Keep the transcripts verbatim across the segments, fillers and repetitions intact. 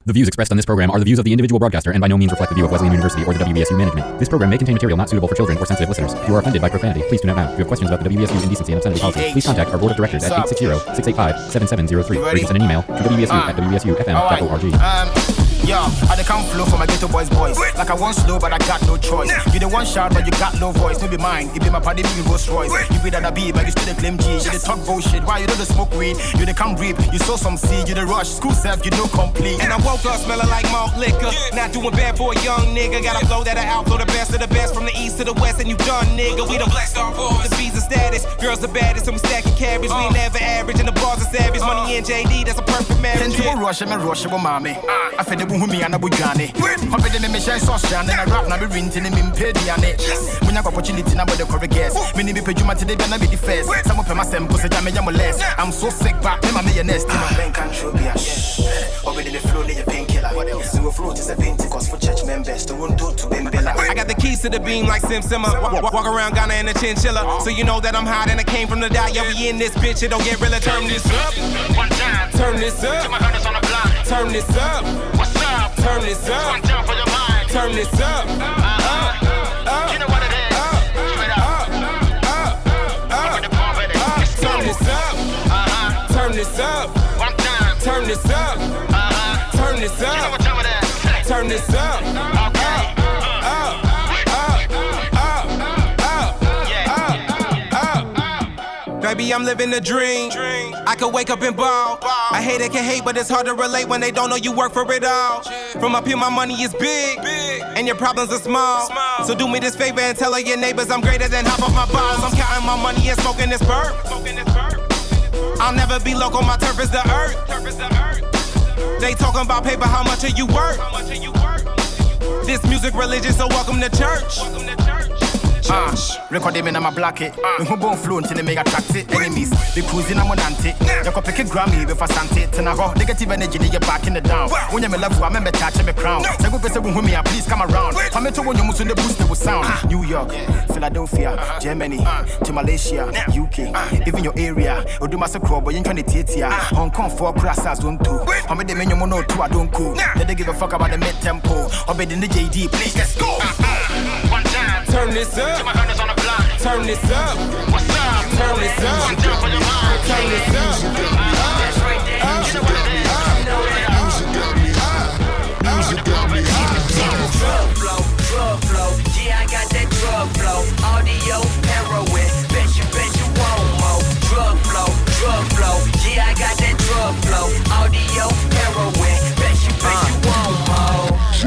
The views expressed on this program are the views of the individual broadcaster and by no means reflect the view of Wesleyan University or the W V S U management. This program may contain material not suitable for children or sensitive listeners. If you are offended by profanity, please tune out now. If you have questions about the W V S U indecency and obscenity policy, please contact our board of directors at eight six zero, six eight five, seven seven zero three or you can send an email to w v s u at w v s u f m dot org. Yo, I the come flow for my ghetto boys boys. Like I want slow, but I got no choice. You the one shout, but you got no voice. No be mine, it be my party, me Rolls Royce. You be that I be, but you still the claim G. You the talk bullshit, why you do the smoke weed? You the come reap, you sow some seed. You the rush, school self, you know complete. And I woke up smelling like malt liquor. Not doing bad for a young nigga. Got a flow that I outflow the best of the best from the east to the west, and you done, nigga. We the Black Star Boys. The B's are status, girls the baddest, and we stacking cabbage. We never average, and the bars are savage. Money and J D, that's a perfect marriage. Then you rush and rush with mommy. I feel the boom with me and I would Johnny. Hop in the mission sauce and I rap now be rinting him in pediane. When I got opportunity now with the correct guess. Many be pejuma today be na be the first. Some of them sem cause jam me jam less. I'm so sick back me my millionaires. My bank control be a shh. Already the flow need a painkiller. So we float is a Pentecost for church members. To run to to Bembella. I got the keys to the beam like Sim Simmer. Walk, walk around Ghana in a chinchilla. So you know that I'm hot and I came from the die. Yeah, we in this bitch, it don't get real. Turn this up. One time. Turn this up. My hunters on the block. Turn this up. What's up? Turn this up. One time for your mind. Turn this up. Uh-huh. Uh, you know what it is. Straight up. Uh, uh, uh, turn this up. Uh-huh. Turn this up. One time. Turn this up. Uh-huh. Turn this up. You know what time it is. Turn this up. Okay. Baby, I'm living the dream. I could wake up and ball. I hate it, can hate, but it's hard to relate when they don't know you work for it all. From up here, my money is big, and your problems are small. So do me this favor and tell all your neighbors I'm greater than half of my balls. I'm counting my money and smoking this burp. I'll never be local, my turf is the earth. They talking about paper, how much are you worth? This music religion, so welcome to church. Uh, record them in my blocket. We who born flow until they make attractive enemies. They cruising on Monante. You can pick a Grammy before Sante. Tenaho, negative energy, they get back in the down. When you me love, I remember touching me crown. So go person with me, please come around. I'm into when you move in the boost, will sound. New York, Philadelphia, Germany, to Malaysia, U K, even your area. Or do my sacro, but you can't take it. Hong Kong for crasses, don't do. How many men you know two, I don't cool. They don't give a fuck about the mid tempo. Or be in the J D, please let's go. One time, turn this up. My hunters on the block. Turn this up. What's up? Turn this up. One time for your mind. Turn this up. That's right there. You know what it is. You know it. Music got me high. Music got me high. Drug flow, drug flow. Yeah, I got that drug flow. Audio, heroin. Bet you, bet you want more. Drug flow, drug flow. Yeah, I got that drug flow. Audio, heroin. Bet you, bet you want more.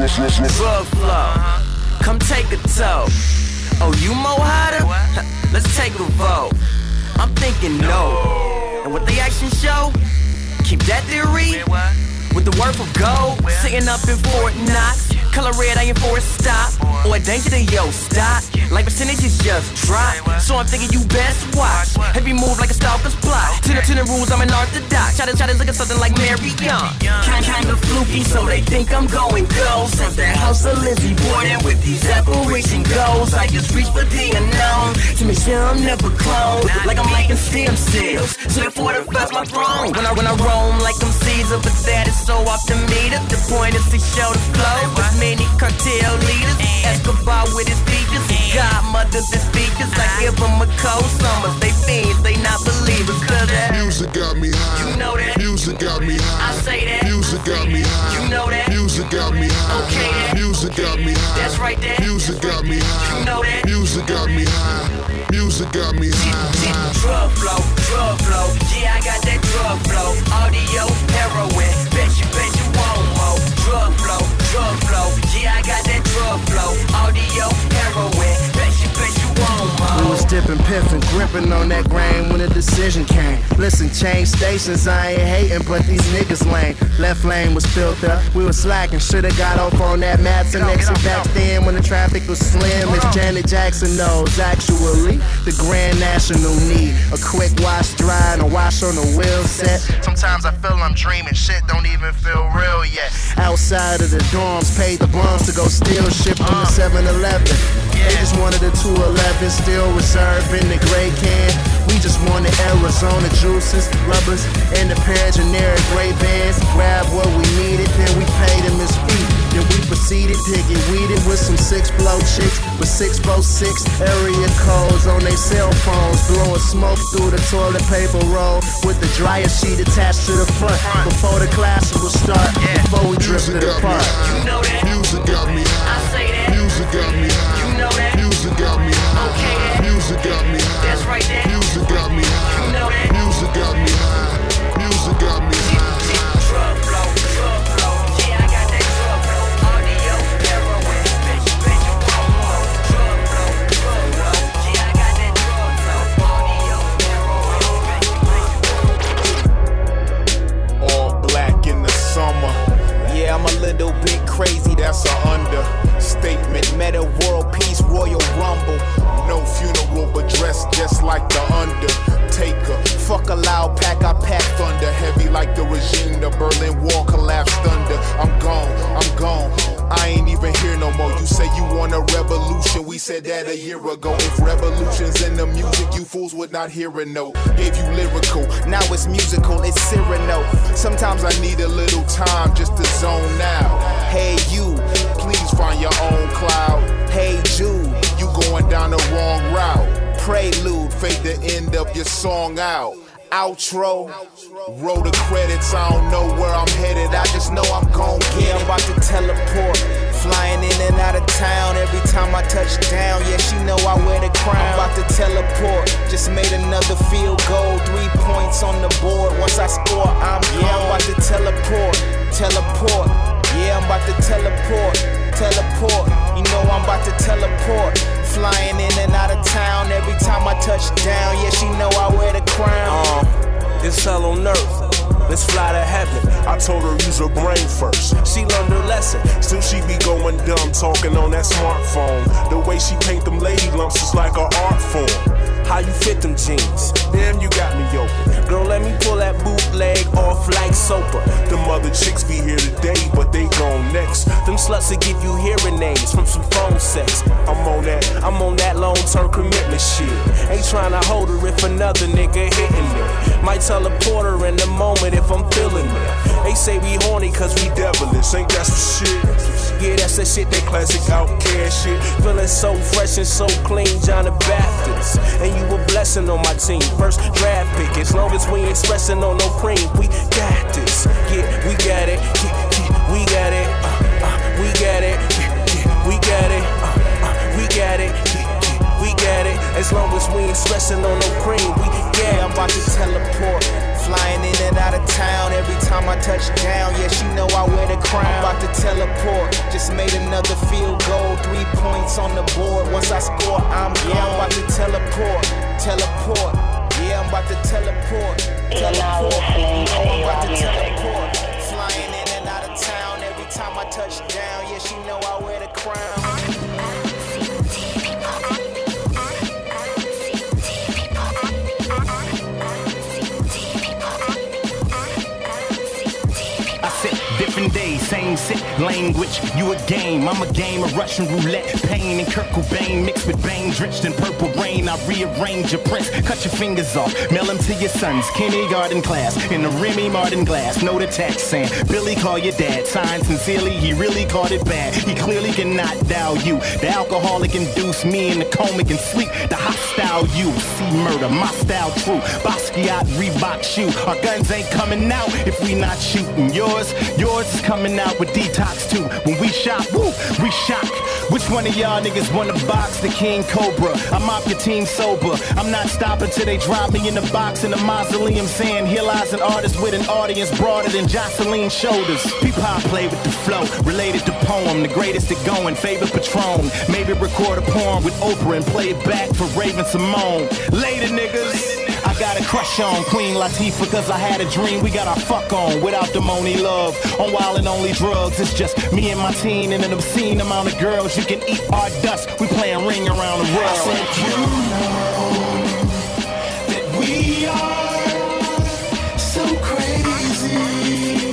Drug flow. Come take a tow. Oh, you mo hotter? Let's take a vote. I'm thinking no. And what they action show? Keep that theory. With the worth of gold, sitting up in Fort Knox. Color red, I ain't for a stop. Or a danger to yo, stop. Like percentages just drop. So I'm thinking you best watch. Heavy move like a stalker's plot. To the, to the rules, I'm an orthodox. Shot it, shot it, look at something like Mary Young. Kind, kind of fluky, so they think I'm going gold. Since that house of Lizzie, bored in with these apparition goals. I just reach for the unknown to make sure I'm never cloned. Like I'm liking stem cells. So therefore, that's my throne. When I, when I roam like I'm Caesar, but that is so off the meter. The point is to show the flow. With many cartel leaders. Escobar with his features. Godmothers his features. I give them a cold summers. They fiends, they not believers. Cause that music got me high. You know that. Music got me high. I say that. Music got me high. You know that. Music got me high. Okay that. Music got me high. That's right there. Music got me high. You know that. Music got me high. Music got me high. Drug flow, drug flow. Yeah, I got that drug flow. Audio, heroin. Bet you, bet you want more. Drug flow, drug flow. Yeah, I got that drug flow. Audio, heroin. Bet you, bet you want more. We was dipping, piffing, gripping on that grain when the decision came. Listen, change stations, I ain't hating, but these niggas lame. Left lane was filled up, we was slacking. Should've got off on that Madsen exit back then when the traffic was slim. As Janet Jackson knows, actually, the Grand National need a quick wash dry and a wash on the wheel set. Sometimes I feel I'm dreaming, shit don't even feel real yet. Outside of the dorms, paid the bums to go steal shit from the seven eleven. They just wanted a two eleven, still reserved in the gray can. We just wanted Arizona juices, rubbers, and a pair of generic gray bands. Grab what we needed, then we paid Pig get weeded with some six blow chicks with six four six area codes on their cell phones, blowing smoke through the toilet paper roll with the dryer sheet attached to the front before the classes will start, before we drifted apart. You know that. Music got me high. I say that. Music got me high. You know that. Music got me high. Okay, that. Music got me high. That's right there. Music got me high. You know that. Music got me high. Music got me high. Drug flow, drug flow. Yeah, I got that drug flow. Audio, heroin, bitch, bitch, homo. Drug flow, drug flow. Yeah, I got that drug flow. Audio, heroin, bitch, bitch. All black in the summer. Yeah, I'm a little bit crazy, that's an understatement. Meta world peace, Royal Rumble. No funeral, but dressed just like the Undertaker. Fuck a loud pack, I pack thunder. Heavy like the regime, the Berlin Wall collapsed under. I'm gone, I'm gone. I ain't even here no more. You say you want a revolution, we said that a year ago. If revolution's in the music, you fools would not hear a note. Gave you lyrical, now it's musical, it's Cyrano. Sometimes I need a little time just to zone out. Hey you, please find your own cloud. Hey Jude, you going down the wrong route. Prelude, fade the end of your song out. Outro, roll the credits, I don't know where I'm headed, I just know I'm gon' get it. I'm about to teleport, flying in and out of town every time I touch down, yeah, she know I wear the crown. I'm about to teleport, just made another field goal, three points on the board, once I score, I'm gone. Yeah, I'm about to teleport, teleport, yeah, I'm about to teleport, teleport, you know I'm about to teleport. Flying in and out of town every time I touch down. Yeah, she know I wear the crown. Um, it's hell on earth. Let's fly to heaven. I told her use her brain first. She learned her lesson. Still she be going dumb talking on that smartphone. The way she paint them lady lumps is like an art form. How you fit them jeans? Damn, you got me open. Girl, let me pull that bootleg off like Soper. Them other chicks be here today, but they gone next. Them sluts will give you hearing aids from some phone sex. I'm on that, I'm on that long-term commitment shit. Ain't tryna hold her if another nigga hitting me. Might teleport her in the moment if I'm feeling it. They say we horny cause we devilish, ain't that some shit? Yeah, that's that shit, that classic outcast shit. Feeling so fresh and so clean, John the Baptist. And you a blessing on my team, first draft pick. As long as we ain't stressing on no cream, we got this. Yeah, we got it. Yeah, yeah, we got it. Uh, uh, we got it. Yeah, yeah, we got it. Uh, uh, we got it. Yeah, yeah, we got it. As long as we ain't stressing on no cream, we got it. I'm about to teleport, flying in and out of town every time I touch down. Yeah, she know I wear the crown. I'm about to teleport, just made another field goal, three points on the board. Once I score, I'm gone. Yeah, I'm about to teleport, teleport. Yeah, I'm about to teleport, teleport. I'm about to teleport, flying in and out of town every time I touch down. Yeah, she know I wear the crown. Different days, same sick language. You a game, I'm a game of Russian roulette. Pain and Kurt Cobain mixed with Bane, drenched in purple rain. I rearrange your prints, cut your fingers off, mail them to your son's kindergarten class in the Remy Martin glass. Know the text saying, Billy, call your dad. Signed sincerely, he really caught it bad. He clearly cannot dial you. The alcoholic induced me in the comic and sleep. The hostile you, see murder, my style true. Basquiat, Reebok shoe. Our guns ain't coming out if we not shooting yours. Yours is coming out with detox too. When we shop, woo, we shock. Which one of y'all niggas wanna box the King Cobra? I mop your team sober. I'm not stopping till they drop me in the box in the mausoleum saying here lies an artist with an audience broader than Jocelyn's shoulders. P-pop play with the flow, related to poem, the greatest at going, favorite Patron. Maybe record a poem with Oprah and play it back for Raven Simone. Later niggas. I got a crush on Queen Latifah cause I had a dream we got our fuck on without the money love. On wild and only drugs, it's just me and my teen and an obscene amount of girls. You can eat our dust, we playing ring around the world. I said you know that we are so crazy.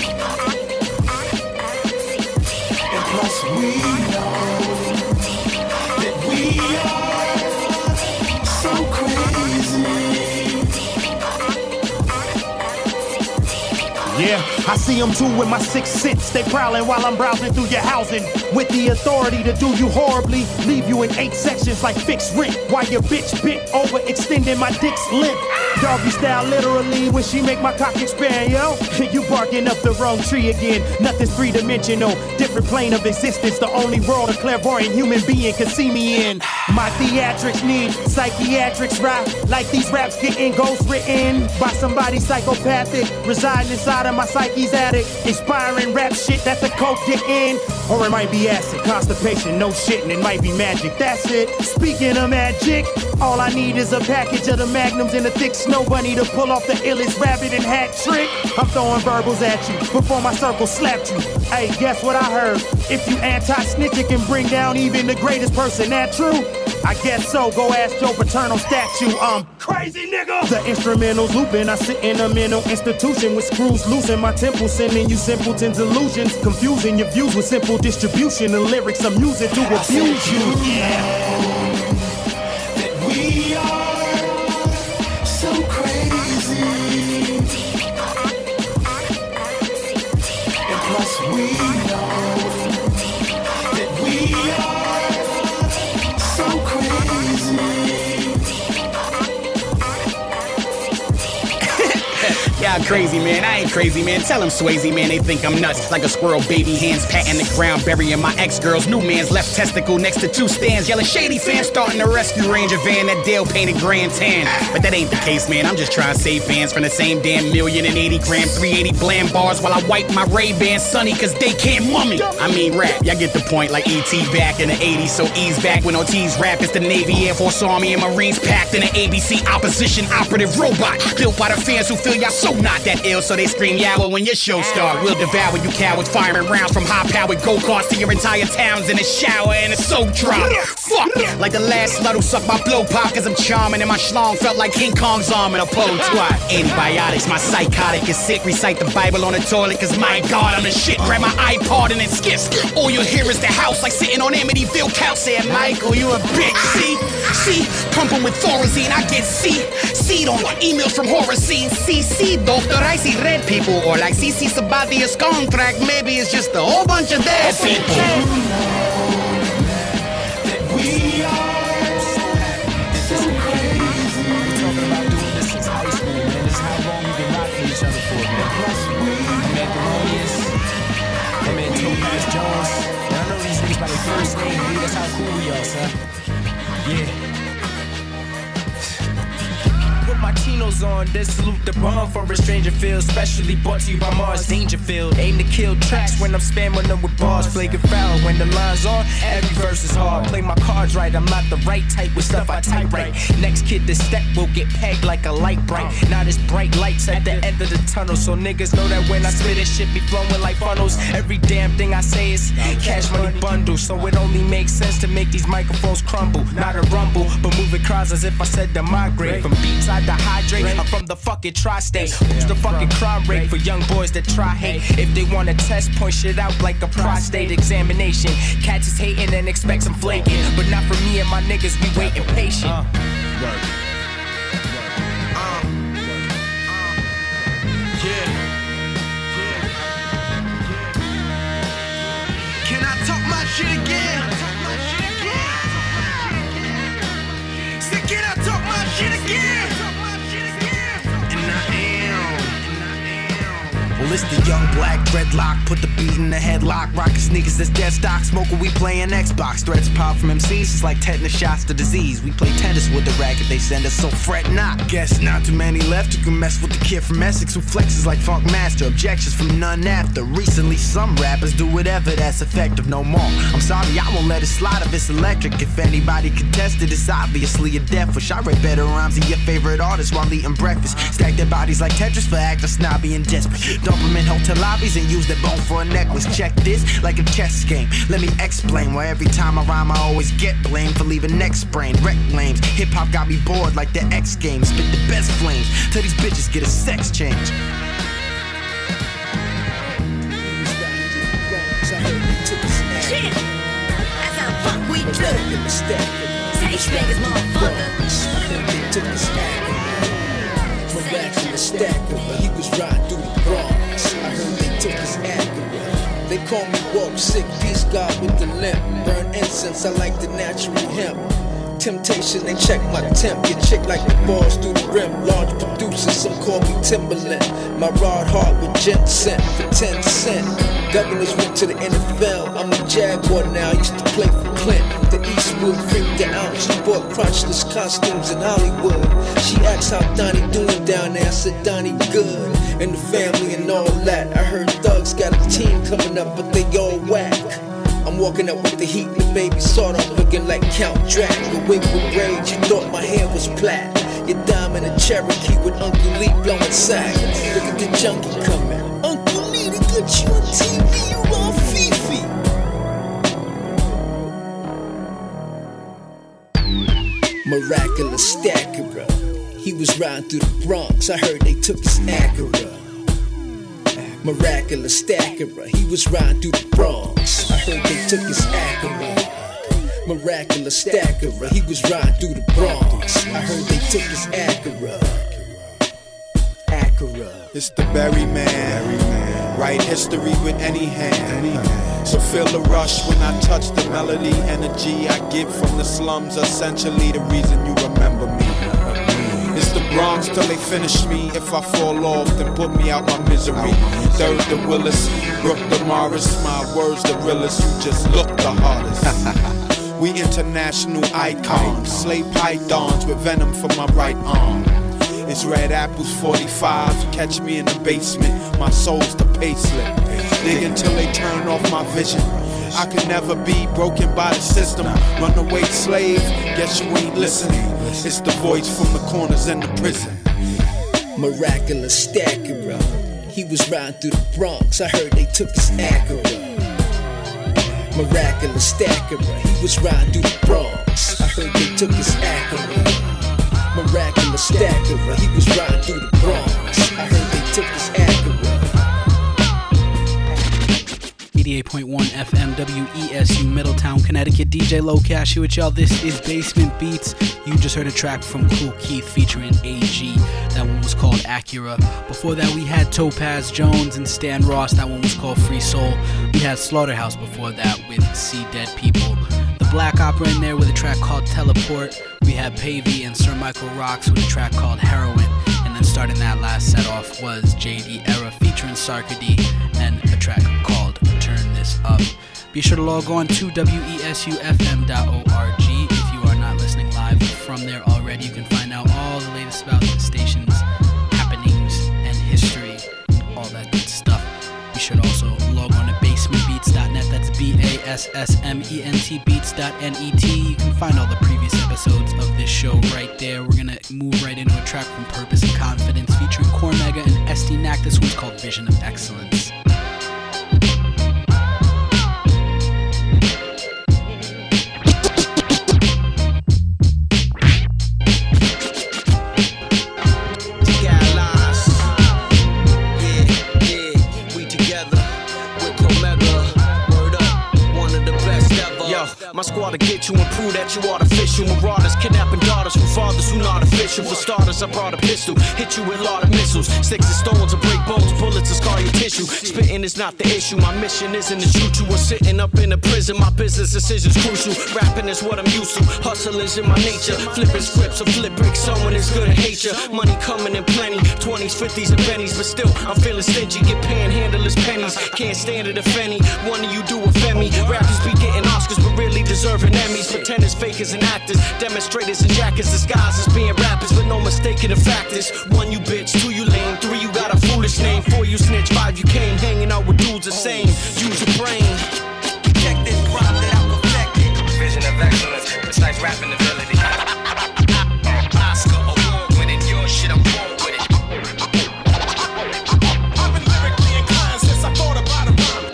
And plus we know that we are so crazy. Yeah. I see them too with my sixth sense. They prowling while I'm browsing through your housing. With the authority to do you horribly. Leave you in eight sections like fixed rent. While your bitch bent over, extending my dick's length. Doggy style literally when she make my cock expand, yo. You barking up the wrong tree again. Nothing's three-dimensional. Different plane of existence. The only world a clairvoyant human being can see me in. My theatrics need psychiatrics rap. Like these raps getting ghost written by somebody psychopathic. Residing inside of my psyche's attic. Inspiring rap shit that the coke get in. Or it might be acid, constipation, no shit, and it might be magic. That's it. Speaking of magic, all I need is a package of the magnums and a thick snow bunny to pull off the illest rabbit and hat trick. I'm throwing verbals at you before my circle slapped you. Hey, guess what I heard? If you anti-snitch, it can bring down even the greatest person. That true? I guess so. Go ask Joe Paterno statue. Um, crazy nigga. The instrumentals looping. I sit in a mental institution with screws loose in my temple, sending you simpletons illusions, confusing your views with simple distribution. The lyrics I'm using to abuse you. Yeah. That we are so crazy. And plus we know that we are so crazy. Y'all crazy, man. I ain't crazy, man. Tell them Swayze, man. They think I'm nuts. Like a squirrel, baby hands patting the ground, burying my ex-girl's new man's left testicle next to two stands. Yelling shady fans starting a rescue ranger van that Dale painted grand tan. But that ain't the case, man. I'm just trying to save fans from the same damn million and eighty gram, three eighty bland bars while I wipe my Ray-Ban sunny cause they can't mummy. I mean rap. Y'all get the point like E T back in the eighties. So ease back when O T's rap. It's the Navy, Air Force, Army, and Marines packed in an A B C opposition operative robot. Built by the fans who feel y'all so not that ill, so they scream yawa when your show start. We'll devour you cowards, firing rounds from high-powered go-karts to your entire towns in a shower and a soap drop. Fuck, like the last slut who sucked my blow pop cause I'm charming and my schlong felt like King Kong's arm in a pole twat. Antibiotics, my psychotic is sick. Recite the Bible on the toilet cause my God, I'm the shit. Grab my iPod and it skips. All you hear is the house like sitting on Amityville couch saying, Michael, you a bitch, see? See? Pumping with Thorazine, I get C. Seed on emails from horror scenes. C C, doctor, I see red people. Or like C C Sabatia's contract, maybe it's just a whole bunch of dead people. That we are so crazy. We're talking about doing this since high school, man. This is how long we've been rocking each other for, man. Plus we I'm at Thelonious. I'm at Topaz Jones. And I know these niggas by their first name, dude. That's how cool we are, son. Yeah. Put my chinos on, then salute the bomb for a stranger field. Specially brought to you by Mars Dangerfield. Aim to kill tracks when I'm spamming them with bars. Flagrant foul when the line's on, every verse is hard. Play my cards right, I'm not the right type with stuff I type right. Next kid to step will get pegged like a light bright. Now there's bright lights at the end of the tunnel, so niggas know that when I spit it, shit be flowing like funnels. Every damn thing I say is cash money bundle, so it only makes sense to make these microphones crumble. Not a rumble, but moving crowds as if I said to migrate. From beats I dehydrate, I'm from the fucking tri-state. Boost the fucking crime rate for young boys that try hate. If they want to test, point shit out like a prostate examination. Cats is hating and expect some flaking, but not for me and my niggas, we waiting patient. Uh, uh, yeah. Can I talk my shit again? Say, can I talk my shit again? And I am. Well, it's the young black dreadlock, put the beat in the headlock. Rockin' sneakers that's dead stock, smoking we playing Xbox. Threats pop from M Cs, it's like tetanus shots to disease. We play tennis with the racket they send us, so fret not. Guess not too many left who can mess with the kid from Essex who flexes like Funk Master. Objections from none after. Recently some rappers do whatever that's effective no more. I'm sorry, I won't let it slide if it's electric. If anybody contested, it's obviously a death wish. I read better rhymes than your favorite artist while eating breakfast. Stack their bodies like Tetris for acting snobby and desperate. Dump them in hotel lobbies and use their bone for a necklace. Check this like a chess game. Let me explain why every time I rhyme I always get blamed for leaving neck sprained. Wreck lames. Hip hop got me bored like the X Games. Spit the best flames till these bitches get a sex change. Shit, that's how the fuck we do. Take niggas, motherfucker. Took the stack. Went back to the stack. He was riding through the Bronx. I heard They call me woke, sick, peace God with the limp. Burn incense, I like the natural hemp. Temptation, they check my temp. Get chick like the balls through the rim. Large producers, some call me Timberland. My rod hard with gent sent for ten cent. Governors went to the N F L. I'm a Jaguar now, used to play for Clint. The Eastwood freaked her out. She bought crotchless costumes in Hollywood. She asked how Donnie doing down there. I said Donnie good. And the family and all that. I heard Thugs got a team coming up, but they all whack. I'm walking up with the heat, the baby sawed off looking like Count Dracula. Wig with rage, you thought my hair was black. Your diamond a Cherokee with Uncle Lee blowing sack. Look at the junkie coming. Uncle Lee, they got you on T V, you on Fifi. Miraculous Stackera. He was riding through the Bronx, I heard they took his Acura. Miraculous Stackera, he was riding through the Bronx. I heard they took his Acura. Miraculous Stackera, he was riding through the Bronx. I heard they took his Acura. Acura. It's the Berry Man. Write history with any hand. So feel the rush when I touch the melody. Energy I get from the slums, essentially the reason you remember me. It's the Bronx till they finish me. If I fall off, then put me out my misery. Third the Willis, Brooke the Morris. My words the realest, you just look the hardest. We international icons, slay pythons with venom for my right arm. It's Red Apples forty-five, catch me in the basement. My soul's the payslip. Dig until they turn off my vision. I could never be broken by the system. Runaway slave, guess you ain't listening. It's the voice from the corners in the prison. Miraculous Stackera. He was riding through the Bronx. I heard they took his Acura. Miraculous Stackera. He was riding through the Bronx. I heard they took his Acura. Miraculous Stackera. He was riding through the Bronx. I heard they took his Acura. eighty-eight point one F M W E S U Middletown, Connecticut. D J Low Cash here with y'all. This is Basement Beats. You just heard a track from Kool Keith featuring A G. That one was called Acura. Before that we had Topaz Jones and Stan Ross. That one was called Free Soul. We had Slaughterhouse before that with See Dead People. The Black Opera in there with a track called Teleport. We had Pavey and Sir Michael Rocks with a track called Heroin. And then starting that last set off was J D Era featuring Sarkady and a track called Turn This Up. Be sure to log on to W E S U F M dot org. If you are not listening live from there already, you can find out all the latest about the station's happenings and history, all that good stuff. Be sure to also log on to basement beats dot net. That's B A S S M E N T beats dot net. You can find all the previous episodes of this show right there. We're going to move right into a track from Purpose and Confidence featuring Cormega and S D Nack. This one's called Vision of Excellence. My squad to get you and prove that you artificial. Marauders kidnapping daughters from fathers who not official. For starters, I brought a pistol, hit you with a lot of missiles. Sticks and stones to break bones, bullets to scar your tissue. Spitting is not the issue, my mission isn't to shoot you or sitting up in a prison. My business decision's crucial, rapping is what I'm used to. Hustle is in my nature, flipping scripts or flip bricks. Someone is good to hate you. Money coming in plenty, twenties, fifties and pennies. But still, I'm feeling stingy, get panhandle as pennies. Can't stand it if any, one of you do offend me. Rappers be getting Oscars, but really deserving Emmys. Pretenders, fakers, and actors, demonstrators and jackets, disguised as being rappers, but no mistaking the fact is: one, you bitch; two, you lame; three, you got a foolish name; four, you snitch; five, you came hanging out with dudes the same. Use your brain. Check this rhyme that I perfected. Vision of excellence, precise rapping ability. Oscar award winning, your shit I'm born with it. I've been lyrically inclined since I thought about a rhyme.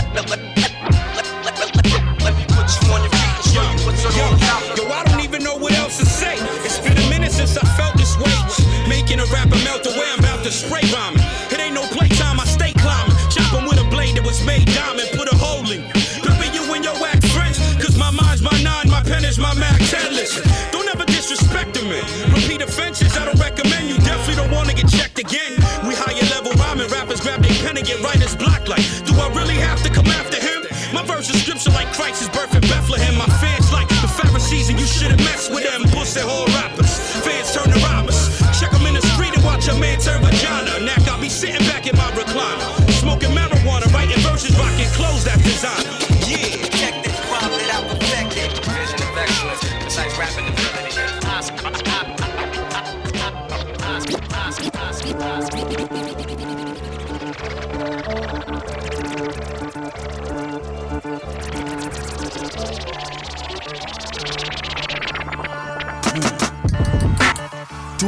Let me put you on your feet and show you what's on your top. Yo, I don't even know what else to say. It's been a minute since I felt this way. Making a rapper melt away, I'm about to spray rhyming. It ain't no playtime, I stay climbing. Chop him with a blade that was made diamond. Put a hole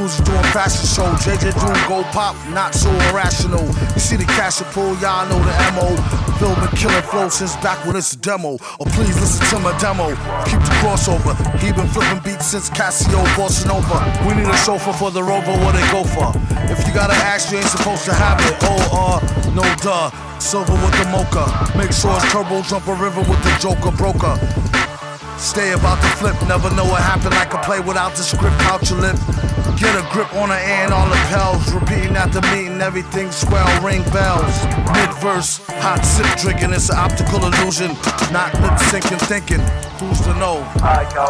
Dudes doing fashion show, J J doing go pop, not so irrational. You see the cash and pull, y'all know the M O. Bill been killing flow since back when it's a demo. Or please listen to my demo. Keep the crossover. He been flipping beats since Casio, bossing over. We need a chauffeur for the Rover, what they go for. If you got an axe, you ain't supposed to have it. Oh, uh, no duh. Silver with the mocha. Make sure it's turbo, jump a river with the Joker broker. Stay about to flip, never know what happened. I can play without the script out your lip. Get a grip on the air and all the pells. Repeating at the meeting, everything swell, ring bells. Mid-verse, hot sip drinking, it's an optical illusion. Not lip syncing, thinking, who's to know? I go,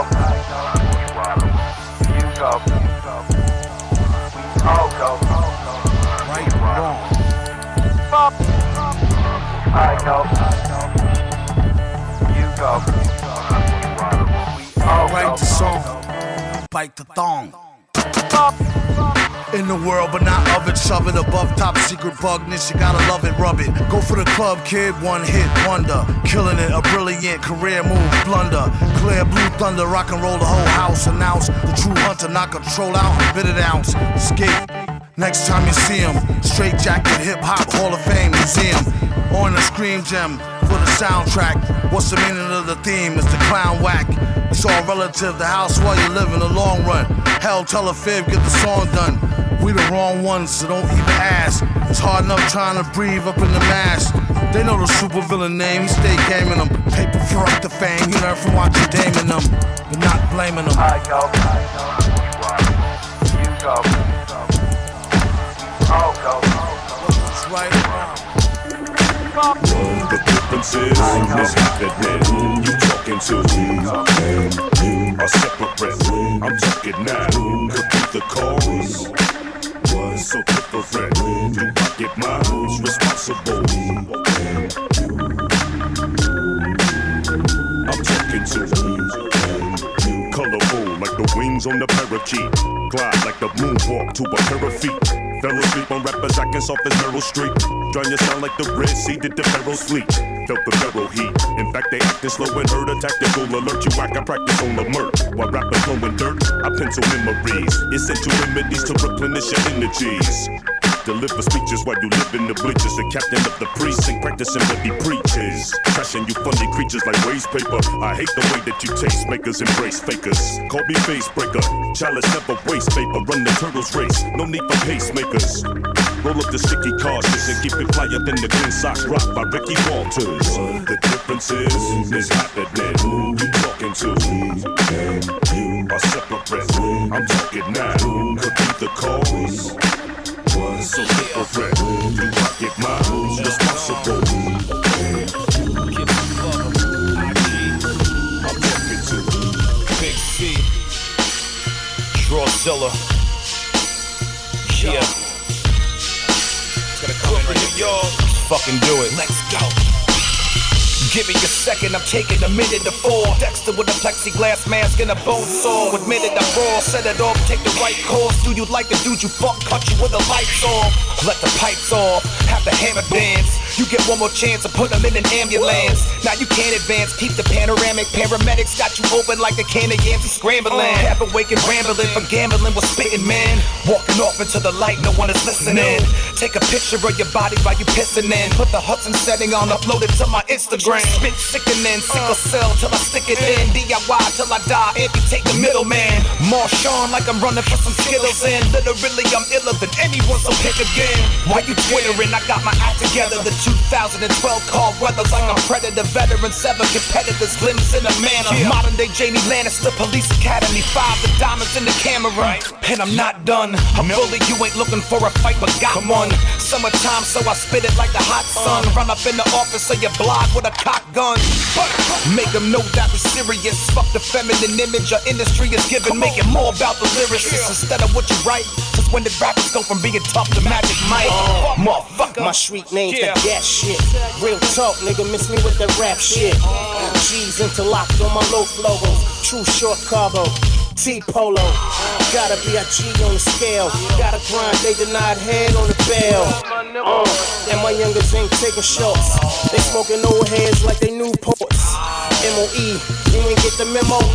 you go, we all go. Right, wrong. I go, you go. I'll write the song, bite the thong. In the world, but not of it, shove it above top secret bugness. You gotta love it, rub it. Go for the club, kid, one hit wonder. Killing it, a brilliant career move, blunder. Clear blue thunder, rock and roll the whole house. Announce the true hunter, knock control out, and bit it ounce. Skate. Next time you see him, straight jacket, hip hop, Hall of Fame museum. On the Scream Gem for the soundtrack. What's the meaning of the theme? It's the clown whack. It's all relative, the house while you live in the long run. Hell, tell a fib, get the song done. We the wrong ones, so don't even ask. It's hard enough trying to breathe up in the mask. They know the supervillain name, he stay gaming them. Paper for up the fame, he learned from watching Dame in them. But not blaming them. I go, I go, you go, I'll go. It's right around. The difference is, is happening. You talking to me, are separate. I'm talking now, could be the cause. Was so different. Do I get mine responsible? I'm talking to me, colorful like the wings on the parakeet. Glide like the moonwalk to a pair of feet. Fell asleep on rappers acting soft as Meryl Streep. Drawing your sound like the Red Sea did the Pharaoh's fleet. Felt the barrel heat. In fact, they acting slow and heard a tactical alert. You whack, I practice on the murk. While rappers flowing dirt, I pencil memories. Essential remedies to replenish your energies. Deliver speeches while you live in the bleachers. The captain of the precinct practicing what he preaches. Crashing you funny creatures like waste paper. I hate the way that you taste. Makers embrace fakers. Call me face breaker. Chalice never waste paper. Run the turtles race. No need for pacemakers. Roll up the sticky cautious and keep it flyer than the Green Sox rock by Ricky Walters. The difference is, is happening. Who you talking to? And you are separate. I'm talking now. Could be the cause. Was so different. Do I get mine responsible? I'm talking to Big C, Drawzilla. Yeah. It's gonna come from New York. Fucking do it. Let's go. Give me a second, I'm taking a minute to fall. Dexter with a plexiglass mask and a bone saw. Admitted I'm raw, set it off, take the right course. Do you like the dude you fuck, cut you with the lights off? Let the pipes off, have the hammer dance. You get one more chance to put them in an ambulance. Now you can't advance, keep the panoramic. Paramedics got you open like the can of yams and scrambling. Half awake and rambling from gambling with spitting, man. Walking off into the light, no one is listening. Take a picture of your body while you pissing in. Put the Hudson setting on, upload it to my Instagram. Spit sickening, sickle cell till I stick it in. D I Y till I die, amputate the middleman. Marshawn like I'm running for some Skittles in. Literally I'm iller than anyone, so pick again. Why you twittering? I got my act together. The two thousand twelve called weathers like I'm Predator. Veteran, seven competitors, glimpse in a manner. Modern day Jamie Lannister, Police Academy five. The diamonds in the camera, and I'm not done. A bully, you ain't looking for a fight, but got one. Summertime, so I spit it like the hot sun. Run up in the office of your block with a cock gun. Make them know that we're serious. Fuck the feminine image our industry is giving. Make it more about the lyricists instead of what you write. Cause when the rappers go from being tough to Magic Mike. uh, Motherfucker. My street name's yeah. the gas shit. Real talk, nigga, miss me with the rap shit. G's interlocked on my low flowers. True short carbo. T-Polo, gotta be a G on the scale. Gotta grind, they denied head on the bail. Uh, and my youngers ain't taking shots. They smoking old heads like they new ports. M O E, you ain't get the memo.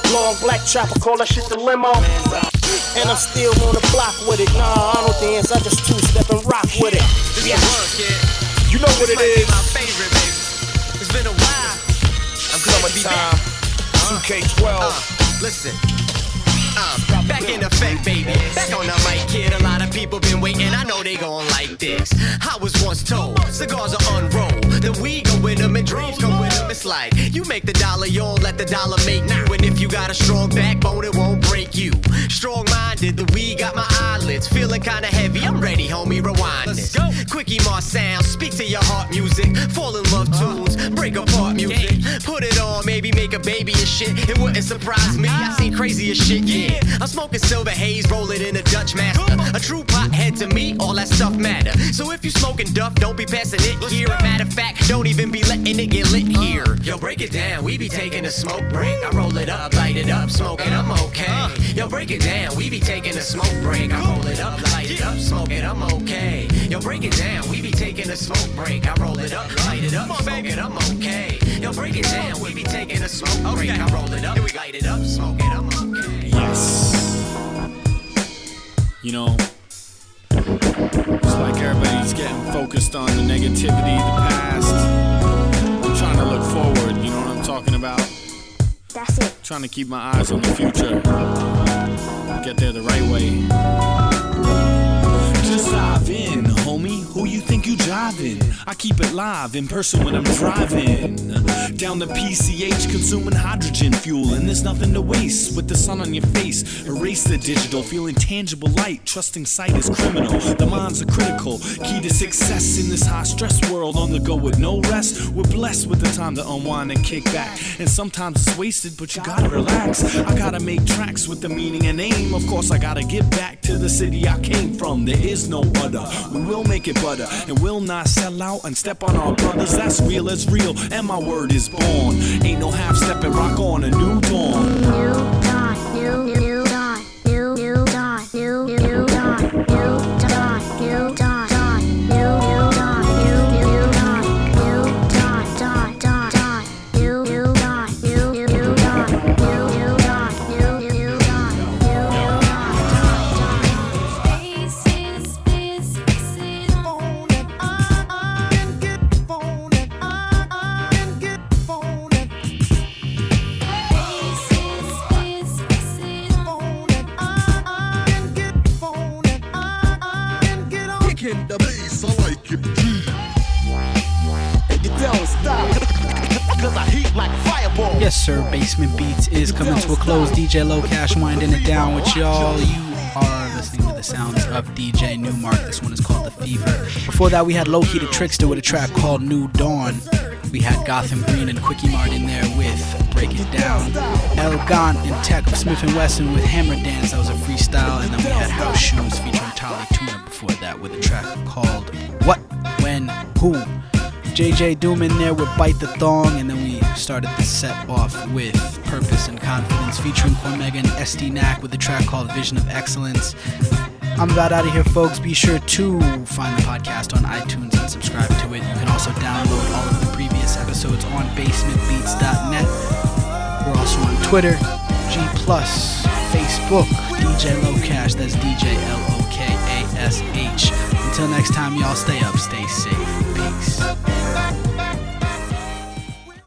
Long black chopper, call that shit the limo. And I'm still on the block with it. Nah, I don't dance, I just two-step and rock with it. Yeah. You know what it is. My favorite, baby. It's been a while. I'm Summertime, two K twelve. Uh, listen. Uh, back in effect, baby. Back on the mic, kid. A lot of people been waiting. I know they gon' like this. I was once told cigars are unrolled. Then we go with them and dreams come with them. It's like you make the dollar, you don't let the dollar make you. And if you got a strong backbone, it won't break you. Strong-minded, the weed got my eyelids feeling kinda heavy. I'm ready, homie. Rewind this. Quickie Mar sound, speak to your heart music. Fall in love tunes, break apart music. Put it on, maybe make a baby and shit. It wouldn't surprise me. I seen crazy as shit, yeah. I'm smoking silver haze, roll it in a Dutch master. A true pothead to me, all that stuff matter. So if you smoking duff, don't be passing it here. A matter of fact, don't even be letting it get lit here. Yo, break it down, we be taking a smoke break. I roll it up, light it up, smoke it, I'm okay. Yo, break it down, we be taking a smoke break. I roll it up, light it up, smoke it, I'm okay. Yo, break it down, we be taking a smoke break. I roll it up, light it up, smoke it, I'm okay. Yo, break it down, we be taking a smoke break. I roll it up, light it up, smoke it, I'm okay. Yes. You know, it's like everybody's getting focused on the negativity, the past. I'm trying to look forward, you know what I'm talking about? That's it. Trying to keep my eyes on the future. Get there the right way. Just dive in, homie. Who you think you driving? I keep it live in person when I'm driving. Down the P C H, consuming hydrogen fuel, and there's nothing to waste. With the sun on your face, erase the digital, feel intangible light. Trusting sight is criminal. The minds are critical. Key to success in this high stress world. On the go with no rest. We're blessed with the time to unwind and kick back. And sometimes it's wasted, but you gotta relax. I gotta make tracks with the meaning and aim. Of course, I gotta get back to the city I came from. There is no other. We will make it butter and will not sell out and step on our brothers. That's real as real, and my word is born. Ain't no half stepping, rock on a new dawn. New dawn, new, new dawn, new, new dawn, new, new dawn, new dawn, new dawn, dawn, new, new dawn, new, new dawn, new dawn, dawn, dawn, dawn, new, new dawn, new, new dawn, new, new dawn, new, new dawn, new, new dawn. Faces, faces, faces, phone it on and get phone it on and get phone it. Faces, faces, faces, phone it on and get phone it on and get on. Kicking the bass, I like it. And you don't stop, cause I heat like fireball. Yes, sir. Basement Beats is coming to a close. D J Low Cash winding it down with y'all. You are listening to the sounds of D J Newmark. This one is called The Fever. Before that, we had Low Key the Trickster with a track called New Dawn. We had Gotham Green and Quickie Mart in there with Break It Down. El Gant and Tech of Smith and Wesson with Hammer Dance. That was a freestyle. And then we had House Shoes featuring Tali Tuna before that with a track called What, When, Who. J J Doom in there with Bite the Thong, and then we started the set off with Purpose and Confidence featuring Cormega and S D Knack with a track called Vision of Excellence. I'm about out of here, folks. Be sure to find the podcast on iTunes and subscribe to it. You can also download all of the previous episodes on basement beats dot net. We're also on Twitter, G plus, Facebook, D J Low Cash. That's D J L O K A S H. Until next time, y'all stay up, stay safe. Peace.